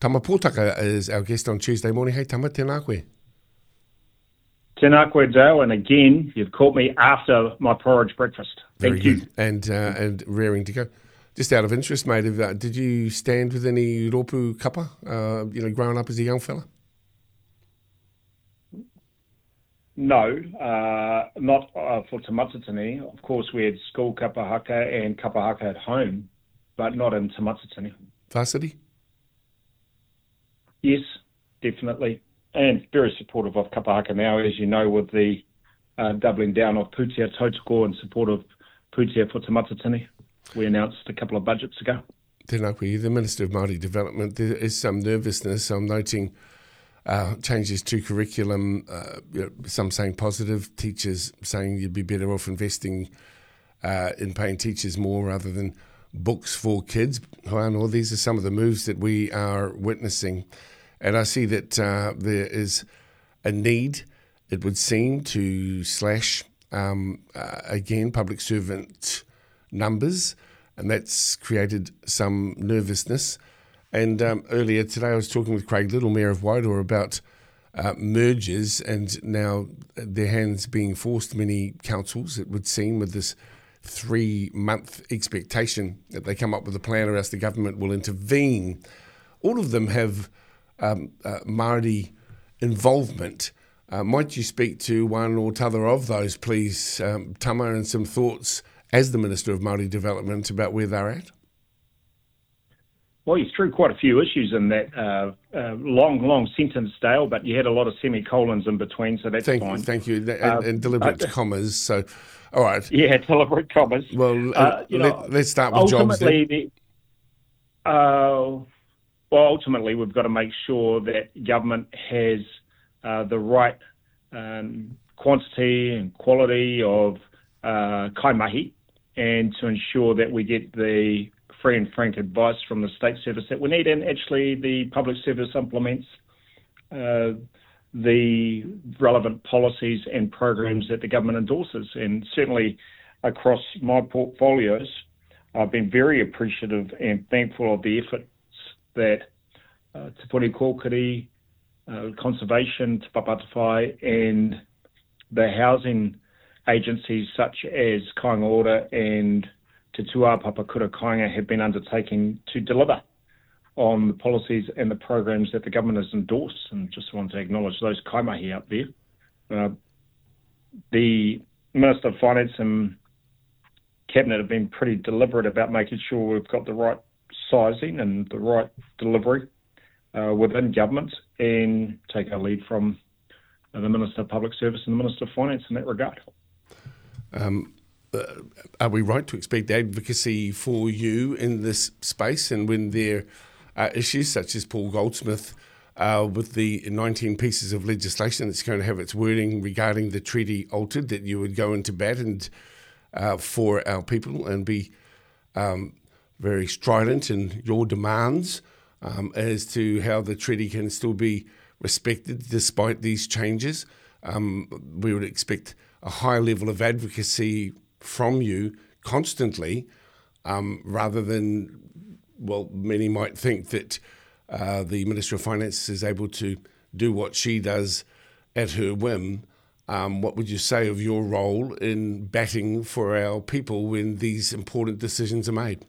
Tama Pōtaka is our guest on Tuesday morning. Hey, Tama, tēnā koe. Tēnā koe, Dale, and again, you've caught me after my porridge breakfast. Thank you. And raring to go. Just out of interest, mate, did you stand with any rōpū kapa, growing up as a young fella? No, not for Te Matatini. Of course, we had school kapa haka and kapa haka at home, but not in Te Matatini. Varsity? Yes, definitely. And very supportive of kapa haka now, as you know, with the doubling down of Pūtea Tautoko in support of Pūtea for Te Matatini. We announced a couple of budgets ago. Tēnā koe, the Minister of Māori Development, there is some nervousness. I'm noting changes to curriculum, some saying positive, teachers saying you'd be better off investing in paying teachers more rather than books for kids. Well, these are some of the moves that we are witnessing. And I see that there is a need, it would seem, to slash, again, public servant numbers, and that's created some nervousness. And earlier today I was talking with Craig Little, Mayor of Wairoa, about mergers, and now their hands being forced, many councils, it would seem, with this 3-month expectation that they come up with a plan or else the government will intervene. All of them have Māori involvement. Might you speak to one or t'other of those, please, Tama, and some thoughts as the Minister of Māori Development about where they're at? Well, you threw quite a few issues in that long sentence, Dale, but you had a lot of semicolons in between, so that's fine. Thank you. And deliberate commas. So, all right. Yeah, deliberate commas. Well, let's start with jobs then. Ultimately, we've got to make sure that government has the right quantity and quality of kaimahi, and to ensure that we get the free and frank advice from the state service that we need, and actually the public service implements the relevant policies and programs that the government endorses. And certainly across my portfolios, I've been very appreciative and thankful of the efforts that Te Puni Kōkiri, Conservation, Te Papatawhai, and the housing agencies such as Kāinga Ora and Te Tuapapa Kura Kāinga have been undertaking to deliver on the policies and the programs that the government has endorsed. And just want to acknowledge those kaimahi up there. The Minister of Finance and Cabinet have been pretty deliberate about making sure we've got the right sizing and the right delivery within government, and take our lead from the Minister of Public Service and the Minister of Finance in that regard. Are we right to expect advocacy for you in this space, and when there are issues such as Paul Goldsmith with the 19 pieces of legislation that's going to have its wording regarding the treaty altered, that you would go into bat and for our people and be very strident in your demands as to how the treaty can still be respected despite these changes? We would expect a high level of advocacy from you constantly, rather than, well, many might think that the Minister of Finance is able to do what she does at her whim. What would you say of your role in batting for our people when these important decisions are made?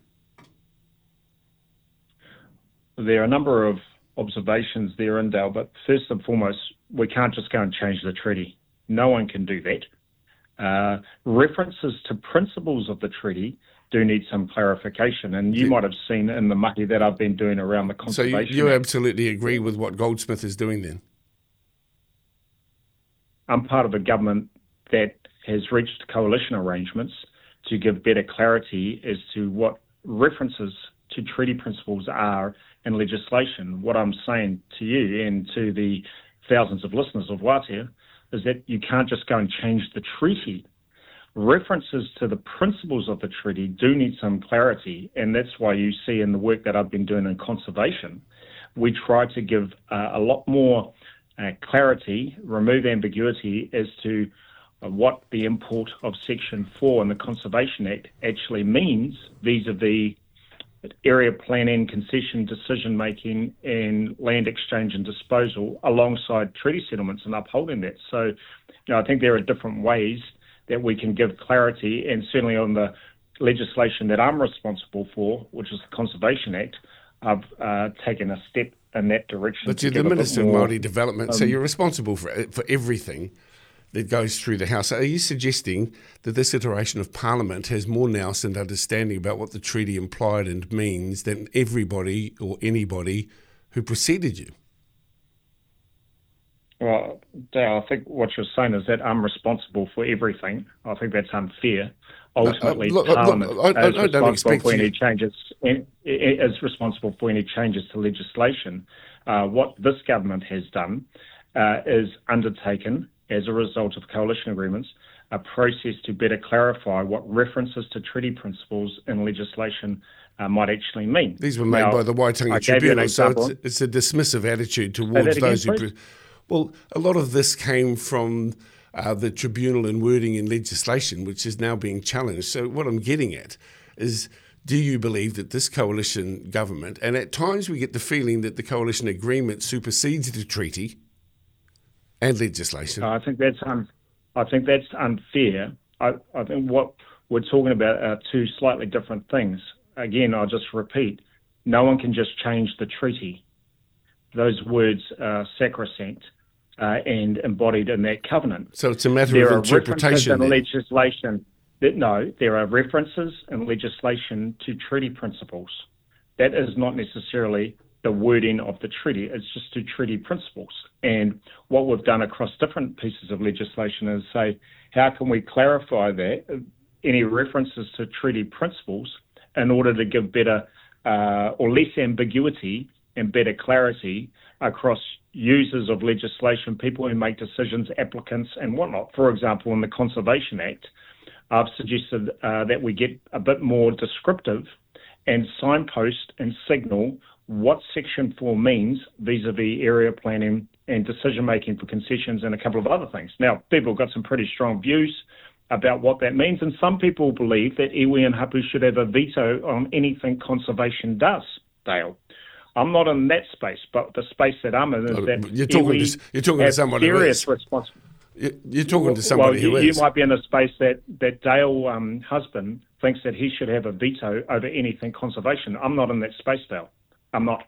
There are a number of observations there, Dale, but first and foremost, we can't just go and change the treaty. No one can do that. References to principles of the treaty do need some clarification, and you might have seen in the mahi that I've been doing around the Conservation So you absolutely agree with what Goldsmith is doing then? I'm part of a government that has reached coalition arrangements to give better clarity as to what references to treaty principles are in legislation. What I'm saying to you and to the thousands of listeners of Wātea is that you can't just go and change the treaty. References to the principles of the treaty do need some clarity, and that's why you see in the work that I've been doing in conservation, we try to give a lot more clarity, remove ambiguity as to what the import of Section 4 in the Conservation Act actually means vis-a-vis area planning, concession decision-making, and land exchange and disposal alongside treaty settlements and upholding that. So, I think there are different ways that we can give clarity, and certainly on the legislation that I'm responsible for, which is the Conservation Act, I've taken a step in that direction. But you're the Minister of Māori Development, so you're responsible for everything that goes through the House. Are you suggesting that this iteration of Parliament has more nous and understanding about what the treaty implied and means than everybody or anybody who preceded you? Well, Dale, I think what you're saying is that I'm responsible for everything. I think that's unfair. Ultimately, Parliament is responsible for any changes. Is responsible for any changes to legislation. What this government has done is undertaken, as a result of coalition agreements, a process to better clarify what references to treaty principles in legislation might actually mean. These were made by the Waitangi Tribunal, so it's a dismissive attitude towards those who... Well, a lot of this came from the tribunal and wording in legislation, which is now being challenged. So what I'm getting at is, do you believe that this coalition government, and at times we get the feeling that the coalition agreement supersedes the treaty and legislation? I think that's unfair. I think what we're talking about are two slightly different things. Again, I'll just repeat, no one can just change the treaty. Those words are sacrosanct and embodied in that covenant. So it's a matter of interpretation. There are references in legislation to treaty principles. That is not necessarily the wording of the treaty. It's just to treaty principles. And what we've done across different pieces of legislation is say, how can we clarify that, any references to treaty principles, in order to give better or less ambiguity and better clarity across users of legislation, people who make decisions, applicants and whatnot. For example, in the Conservation Act, I've suggested that we get a bit more descriptive and signpost and signal what Section 4 means vis-a-vis area planning and decision-making for concessions and a couple of other things. Now, people have got some pretty strong views about what that means, and some people believe that iwi and hapu should have a veto on anything conservation does, Dale. I'm not in that space, but the space that I'm in is that you're talking to somebody who is. You're talking to somebody who is. You might be in a space that Dale husband thinks that he should have a veto over anything conservation. I'm not in that space, Dale. I'm not.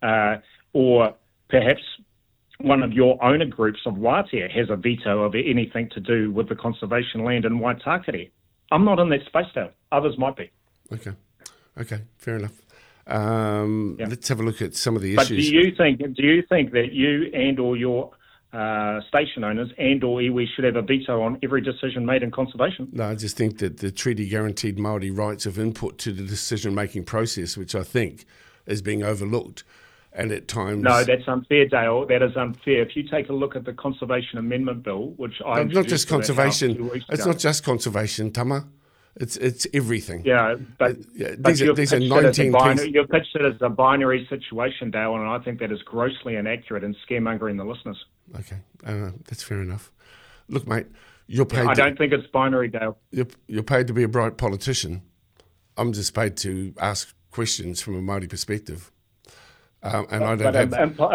Or perhaps one of your owner groups of Waitea has a veto over anything to do with the conservation land in Waitakere. I'm not in that space, Dale. Others might be. Okay, fair enough. Let's have a look at some of the issues. But do you think that you and or your station owners and or iwi should have a veto on every decision made in conservation? No, I just think that the treaty guaranteed Māori rights of input to the decision-making process, which I think is being overlooked, and at times... No, that's unfair, Dale. That is unfair. If you take a look at the Conservation Amendment Bill, which I... not just conservation. It's not just conservation, Tama. It's everything. Yeah, but these are 19 pieces. You're pitched it as a binary situation, Dale, and I think that is grossly inaccurate and scaremongering the listeners. Okay, that's fair enough. Look, mate, you're paid. I don't think it's binary, Dale. You're paid to be a bright politician. I'm just paid to ask questions from a Māori perspective, and I don't have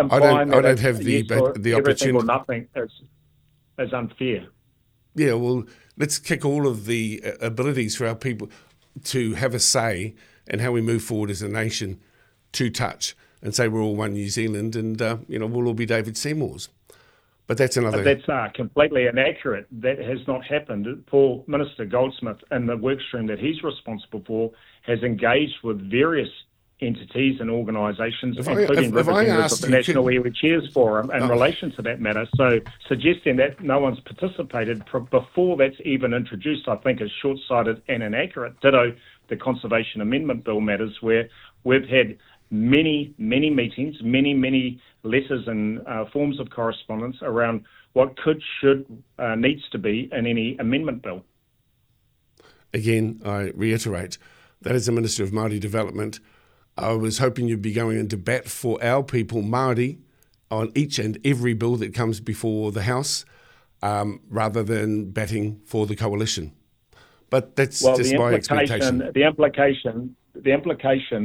the opportunity. Or nothing is unfair. Yeah, well, let's kick all of the abilities for our people to have a say in how we move forward as a nation to touch and say we're all one New Zealand and, we'll all be David Seymours. But that's another... But that's completely inaccurate. That has not happened. Paul Minister Goldsmith and the work stream that he's responsible for has engaged with various entities and organisations, including representatives of the National Iwi Chairs Forum in relation to that matter. So suggesting that no one's participated before that's even introduced, I think, is short-sighted and inaccurate. Ditto the Conservation Amendment Bill matters, where we've had many, many meetings, many letters and forms of correspondence around what should, needs to be in any amendment bill. Again, I reiterate, that is the Minister of Māori Development. I was hoping you'd be going into bat for our people, Māori, on each and every bill that comes before the House, rather than batting for the coalition. But that's just my expectation. The implication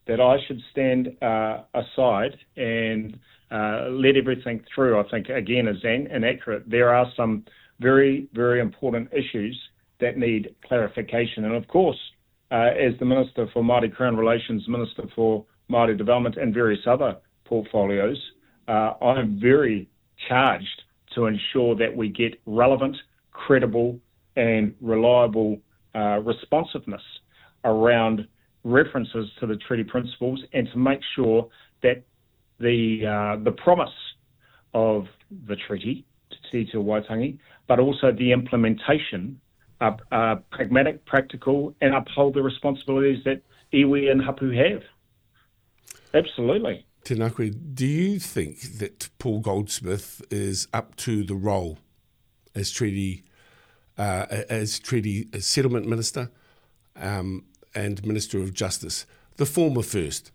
that I should stand aside and let everything through, I think, again, is inaccurate. There are some very, very important issues that need clarification. And of course, as the Minister for Māori Crown Relations, Minister for Māori Development and various other portfolios, I'm very charged to ensure that we get relevant, credible and reliable responsiveness around references to the treaty principles, and to make sure that the promise of the treaty, Te Tiriti o Waitangi, but also the implementation are pragmatic, practical, and uphold the responsibilities that iwi and hapu have. Absolutely. Tēnā koe, do you think that Paul Goldsmith is up to the role as treaty settlement minister and Minister of Justice, the former first?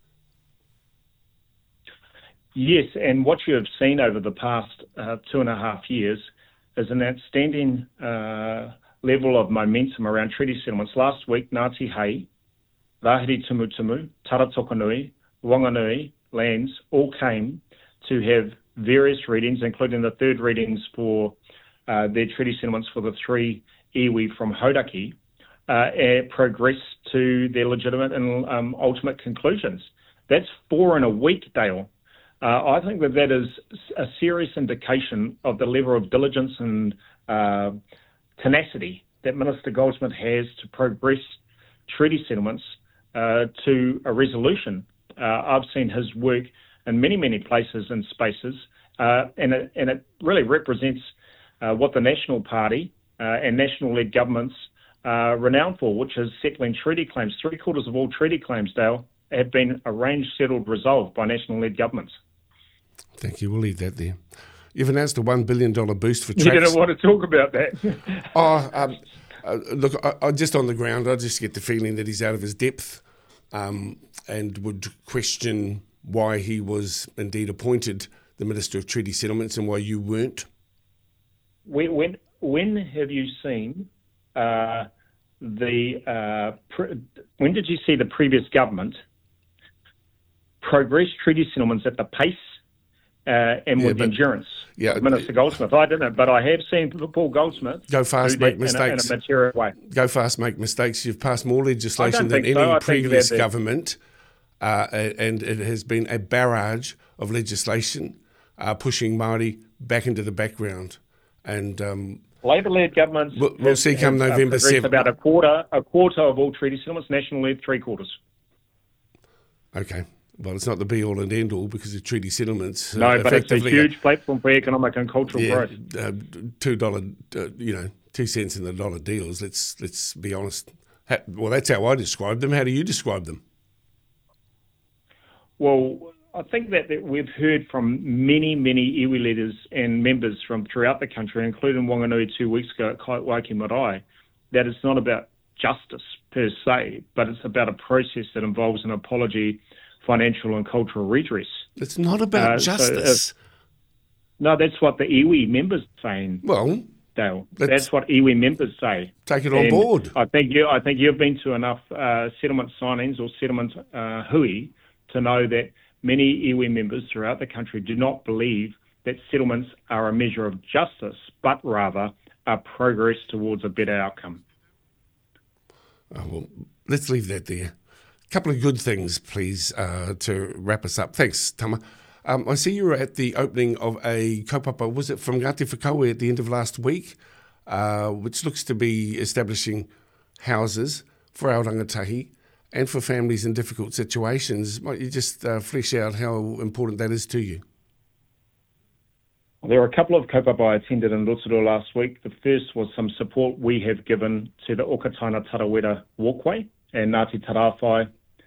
Yes, and what you have seen over the past 2.5 years is an outstanding level of momentum around treaty settlements. Last week, Ngāti Hei, Rahiri Tumutumu, Tara Tokanui, Wanganui lands all came to have various readings, including the third readings for their treaty settlements for the three iwi from Hauraki, progress to their legitimate and ultimate conclusions. That's 4 in a week, Dale. I think that is a serious indication of the level of diligence and tenacity that Minister Goldsmith has to progress treaty settlements to a resolution. I've seen his work in many, many places and spaces, and it really represents what the National Party and national-led governments are renowned for, which is settling treaty claims. 3/4 of all treaty claims, Dale, have been arranged, settled, resolved by national-led governments. Thank you. We'll leave that there. You've announced a $1 billion boost for You tracks. didn't want to talk about that. Look, I just on the ground, I just get the feeling that he's out of his depth and would question why he was indeed appointed the Minister of Treaty Settlements and why you weren't. When have you seen when did you see the previous government progress treaty settlements at the pace and with endurance? Minister Goldsmith. I didn't, but I have seen Paul Goldsmith go fast, make mistakes in a material way. Go fast, make mistakes. You've passed more legislation than any previous government, and it has been a barrage of legislation pushing Māori back into the background. And Labor-led governments we'll see come November 7th. About a quarter of all treaty settlements, national-led 3/4. Okay. Well, it's not the be-all and end-all because the treaty settlements. No, but it's a huge platform for economic and cultural growth. $2, 2 cents in the dollar deals. Let's be honest. Well, that's how I describe them. How do you describe them? Well, I think that we've heard from many, many iwi leaders and members from throughout the country, including Wanganui 2 weeks ago at Kaitwaiki Marae, that it's not about justice per se, but it's about a process that involves an apology, financial and cultural redress. It's not about justice. No, that's what the iwi members are saying. Well, Dale, that's what iwi members say. Take it on board. I think you've been to enough settlement signings or settlement hui to know that many iwi members throughout the country do not believe that settlements are a measure of justice, but rather a progress towards a better outcome. Oh, well, let's leave that there. A couple of good things, please, to wrap us up. Thanks, Tama. I see you were at the opening of a kaupapa, was it from Ngāti Whakaue at the end of last week, which looks to be establishing houses for our rangatahi and for families in difficult situations. Might you just flesh out how important that is to you? There are a couple of kaupapa I attended in Rotorua last week. The first was some support we have given to the Okataina Tarawera walkway and Ngāti Tarawhai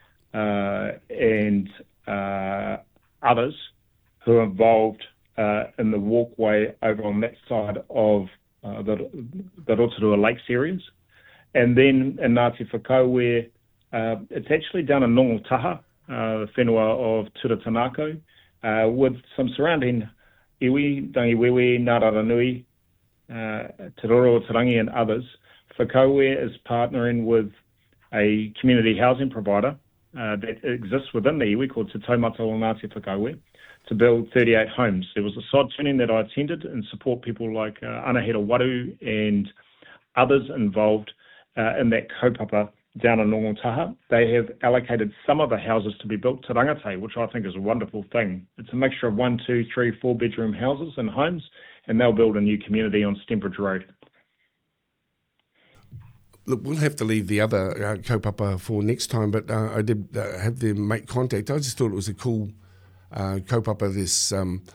and others who are involved in the walkway over on that side of the Rotorua Lakes areas. And then in Ngāti Whakaue, it's actually down in Nongotaha, the whenua of Turatanako, with some surrounding iwi, Rangiwewe, Ngāraranui, Te Roro o Tarangi and others. Whakaue is partnering with a community housing provider that exists within the iwi called Te Taumata o Ngāti Whakauē to build 38 homes. There was a sod turning that I attended and support people like Anahera Waru and others involved in that kaupapa down in Ngongotaha. They have allocated some of the houses to be built to rangatahi, which I think is a wonderful thing. It's a mixture of 1, 2, 3, 4 bedroom houses and homes, and they'll build a new community on Stembridge Road. Look, we'll have to leave the other kaupapa for next time, but I did have them make contact. I just thought it was a cool kaupapa, this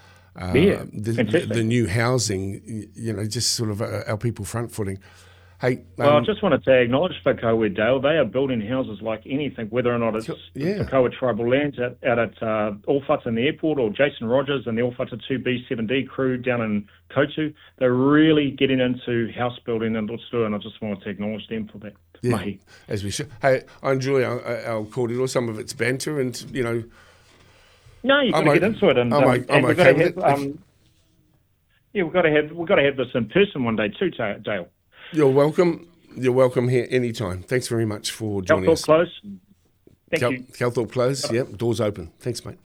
the new housing, just sort of our people front footing. Hey, well, I just wanted to acknowledge Whakauē, Dale. They are building houses like anything, whether or not it's Whakauē tribal lands out at Olwhata in the airport, or Jason Rogers and the Olwhata 2B7D crew down in Kotu. They're really getting into house building in Rotorua, and I just wanted to acknowledge them for that. Yeah, Mahi. As we should. Hey, I enjoy our kōrero, some of its banter, and, No, you've got to get into it. And, I'm okay with it. We've got to have this in person one day too, Dale. You're welcome. You're welcome here anytime. Thanks very much for joining us. Calthorpe Close. Thank you. Calthorpe Close, yep, doors open. Thanks, mate.